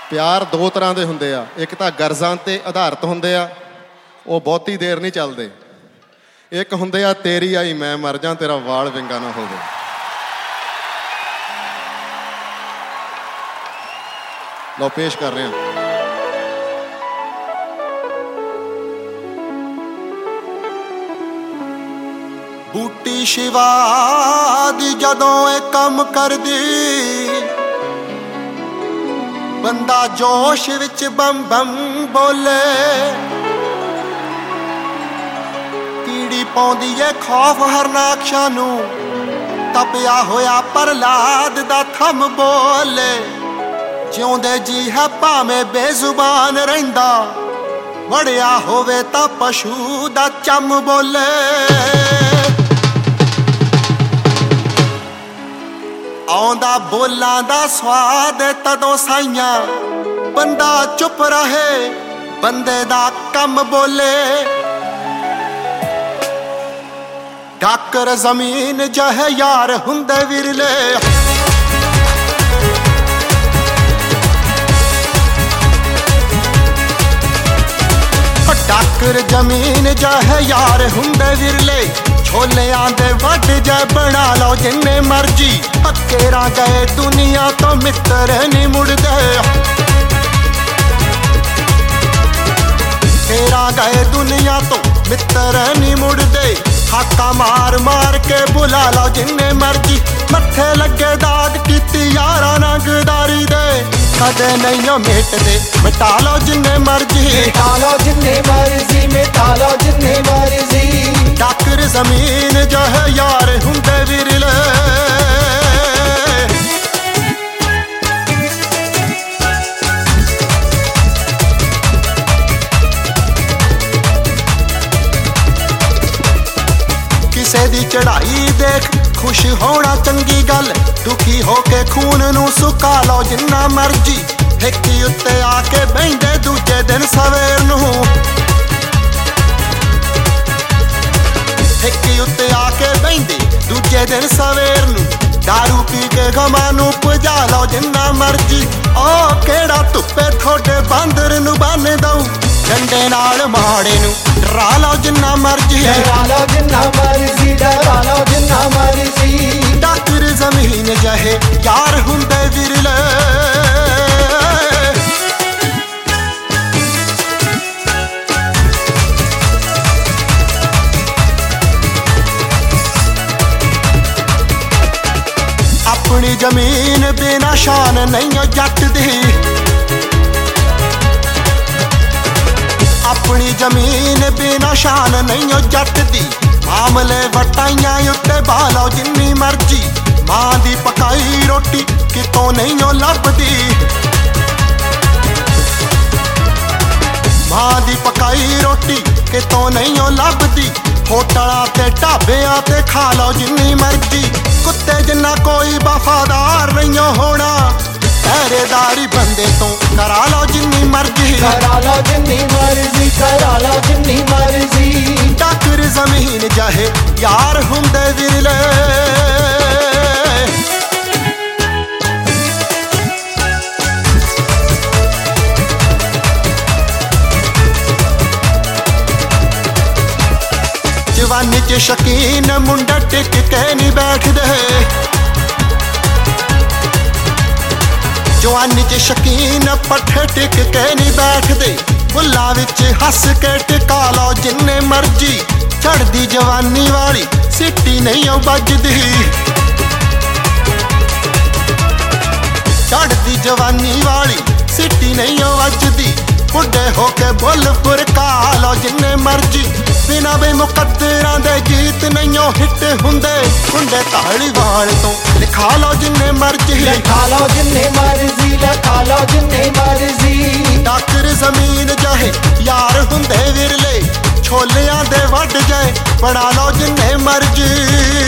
ਪਿਆਰ ਦੋ ਤਰ੍ਹਾਂ ਦੇ ਹੁੰਦੇ ਆ, ਇੱਕ ਤਾਂ ਗਰਜ਼ਾਂ ਤੇ ਆਧਾਰਿਤ ਹੁੰਦੇ ਆ, ਉਹ ਬਹੁਤੀ ਦੇਰ ਨਹੀਂ ਚੱਲਦੇ। ਇੱਕ ਹੁੰਦੇ ਆ ਤੇਰੀ ਆਈ ਮੈਂ ਮਰ ਜਾਂ ਤੇਰਾ ਵਾਲ ਵਿੰਗਾ ਨਾ ਹੋਵੇ। ਲਓ ਪੇਸ਼ ਕਰ ਰਹੇ ਹਾਂ। ਬੂਟੀ ਸ਼ਿਵਾ ਦੀ ਜਦੋਂ ਇਹ ਕੰਮ ਕਰਦੀ, ਬੰਦਾ ਜੋਸ਼ ਵਿੱਚ ਬੰਮ ਬੰਮ ਬੋਲੇ। ਕੀੜੀ ਪਾਉਂਦੀ ਏ ਖੌਫ ਹਰਨਾਕਸ਼ਾਂ ਨੂੰ, ਤਪਿਆ ਹੋਇਆ ਪ੍ਰਹਲਾਦ ਦਾ ਥੰਮ ਬੋਲੇ। ਜਿਉਂਦੇ ਜੀ ਹੈ ਭਾਵੇਂ ਬੇਜ਼ੁਬਾਨ ਰਹਿੰਦਾ, ਵੜਿਆ ਹੋਵੇ ਤਾਂ ਪਸ਼ੂ ਦਾ ਚੰਮ ਬੋਲੇ। ਆਉਂਦਾ ਬੋਲਾਂ ਦਾ ਸਵਾਦ ਤਦੋਂ ਸਾਈਆਂ, ਬੰਦਾ ਚੁੱਪ ਰਹੇ ਬੰਦੇ ਦਾ ਕੰਮ ਬੋਲੇ। ਡਾਕਰ ਜ਼ਮੀਨ ਜਿਹੇ ਯਾਰ ਹੁੰਦੇ ਵਿਰਲੇ, ਡਾਕਰ ਜ਼ਮੀਨ ਜਿਹੇ ਯਾਰ ਹੁੰਦੇ ਵਿਰਲੇ। ਛੋਲਿਆਂ ਦੇ ਵੱਢ ਜੇ ਬਣਾ ਲਓ ਜਿੰਨੇ ਮਰਜੀ, ਹੱਕੇਰਾ ਗਏ ਦੁਨੀਆ ਤੋਂ ਮਿੱਤਰ ਨਹੀਂ ਮੁੜਦੇ। ਤੇਰਾ ਗਏ ਦੁਨੀਆ ਤੋਂ ਮਿੱਤਰ ਨਹੀਂ ਮੁੜਦੇ। ਹਾਕਾਂ ਮਾਰ ਮਾਰ ਕੇ ਬੁਲਾ ਲਓ ਜਿੰਨੇ ਮਰਜੀ, ਮੱਥੇ ਲੱਗੇ ਦਾਗ ਕੀਤੀ ਯਾਰਾਂ ਨਾਲ ਗਦਾਰੀ ਦੇ। ਕਦੇ ਨਹੀਂ ਮਿਟਦੇ ਮਿਟਾ ਲਓ ਜਿੰਨੇ ਮਰਜੀ, ਮਿਟਾ ਲਓ ਜਿੰਨੇ ਮਰਜ਼ੀ, ਮਿਟਾ ਲਓ ਜਿੰਨੇ ਮਰਜ਼ੀ। ਡਾਕਰ ਜ਼ਮੀਨ ਜਿਹੇ ਯਾਰ ਹੁੰਦੇ ਵਿਰਲੇ। ਕਿਸੇ ਦੀ ਚੜਾਈ ਦੇਖ ਖੁਸ਼ ਹੋਣਾ ਚੰਗੀ ਗੱਲ, ਦੁਖੀ ਹੋ ਕੇ ਖੂਨ ਨੂੰ ਸੁਕਾ ਲਓ ਜਿੰਨਾ ਮਰਜੀ। ਠੇਕੀ ਉੱਤੇ ਆ ਕੇ ਬਹਿੰਦੇ ਦੂਜੇ ਦਿਨ ਸਵੇਰ ਨੂੰ, ਠੇਕੀ ਉੱਤੇ ਆ ਕੇ ਬਹਿੰਦੇ ਦੂਜੇ ਦਿਨ ਸਵੇਰ ਨੂੰ। ਦਾਰੂ ਪੀ ਕੇ ਗਮਾਂ ਨੂੰ ਭਜਾ ਲਓ ਜਿੰਨਾ ਮਰਜੀ। ਉਹ ਕਿਹੜਾ ਧੁੱਪੇ ਥੋੜੇ ਬਾਂਦਰ ਨੂੰ ਬੰਨ ਦਊ, ਡੰਡੇ ਨਾਲ ਮਾੜੇ ਨੂੰ ਡਰਾ ਲਓ ਜਿੰਨਾ ਮਰਜੀ। ਡਰਾ ਲਓ ਜਿੰਨਾ ਮਰਜ਼ੀ, ਡਰਾ ਲਓ ਜਿੰਨਾ ਮਰਜ਼ੀ। ਡਾਕਰ ਜ਼ਮੀਨ ਜਿਹੇ ਯਾਰ ਹੁੰਦੇ ਵਿਰਲੇ। ਆਪਣੀ ਜ਼ਮੀਨ ਬਿਨਾਂ ਸ਼ਾਨ ਨਹੀਂ ਜੱਟ ਦੀ, ਆਪਣੀ ਜ਼ਮੀਨ ਬਿਨਾਂ ਸ਼ਾਨ ਨਹੀਂ ਜੱਟ ਦੀ। ਮਾਮਲੇ ਵਟਾਈਆਂ ਉੱਤੇ ਪਾ ਲਓ ਜਿੰਨੀ ਮਰਜੀ, ਮਾਂ ਦੀ ਪਕਾਈ ਰੋਟੀ ਕਿਤੋਂ ਨਹੀਂ ਲੱਭਦੀ। ਮਾਂ ਦੀ ਪਕਾਈ ਰੋਟੀ ਕਿਤੋਂ ਨਹੀਂ ਲੱਭਦੀ। ਹੋਟਲਾਂ ਤੇ ਢਾਬਿਆਂ ਤੇ ਖਾ ਲਓ ਜਿੰਨੀ ਮਰਜੀ, ਕੁੱਤੇ ਜਿੰਨਾ ਕੋਈ ਵਫਾਦਾਰ ਨਹੀਂ ਹੋਣਾ। ਪਹਿਰੇਦਾਰੀ ਬੰਦੇ ਤੋਂ ਕਰਾ ਲਓ ਜਿੰਨੀ ਮਰਜੀ, ਕਰਾ ਲਓ ਜਿੰਨੀ ਮਰਜ਼ੀ, ਕਰਾ ਲਓ ਜਿੰਨੀ ਮਰਜ਼ੀ। ਡਾਕਰ ਜ਼ਮੀਨ ਜਿਹੇ ਯਾਰ ਹੁੰਦੇ ਵਿਰਲੇ। ਜਵਾਨੀ ਚ ਸ਼ਕੀਨ ਮੁੰਡਾ ਟਿਕ ਕੇ ਨਹੀਂ ਬੈਠਦੇ। ਜਵਾਨੀ ਚ ਸ਼ਕੀਨ ਪੱਠੇ ਟਿਕ ਕੇ ਨਹੀਂ ਬੈਠਦੇ। ਬੁੱਲਾਂ ਵਿੱਚ ਹੱਸ ਕੇ ਟਿਕਾ ਲਓ ਜਿੰਨੇ ਮਰਜੀ। ਚੜ੍ਹਦੀ ਜਵਾਨੀ ਵਾਲੀ ਸਿੱਟੀ ਨਹੀਂ ਵੱਜਦੀ, ਚੜ੍ਹਦੀ ਜਵਾਨੀ ਵਾਲੀ ਸਿੱਟੀ ਨਹੀਂ ਵੱਜਦੀ। ਬੁੱਢੇ ਹੋ ਕੇ ਬੁੱਲ ਫੁਰਕਾ ਲਓ ਜਿੰਨੇ ਮਰਜੀ। ਬਿਨਾਂ ਬੇ ਮੁਕੱਦਰਾਂ ਦੇ ਗੀਤ ਨਹੀਂ ਹਿੱਟ ਹੁੰਦੇ। ਹੁੰਦੇ ਧਾਲੀਵਾਲ ਤੋਂ ਲਿਖਾ ਲਓ ਜਿੰਨੇ ਮਰਜੀ, ਲਿਖਾ ਲਓ ਜਿੰਨੇ ਮਰਜ਼ੀ, ਲਿਖਾ ਲਓ ਜਿੰਨੇ ਮਰਜ਼ੀ। ਡਾਕਰ ਜ਼ਮੀਨ ਜਿਹੇ ਯਾਰ ਹੁੰਦੇ ਵਿਰਲੇ। ਛੋਲਿਆਂ ਦੇ ਵੱਢ ਜਾਏ ਬਣਾ ਲਓ ਜਿੰਨੇ ਮਰਜੀ।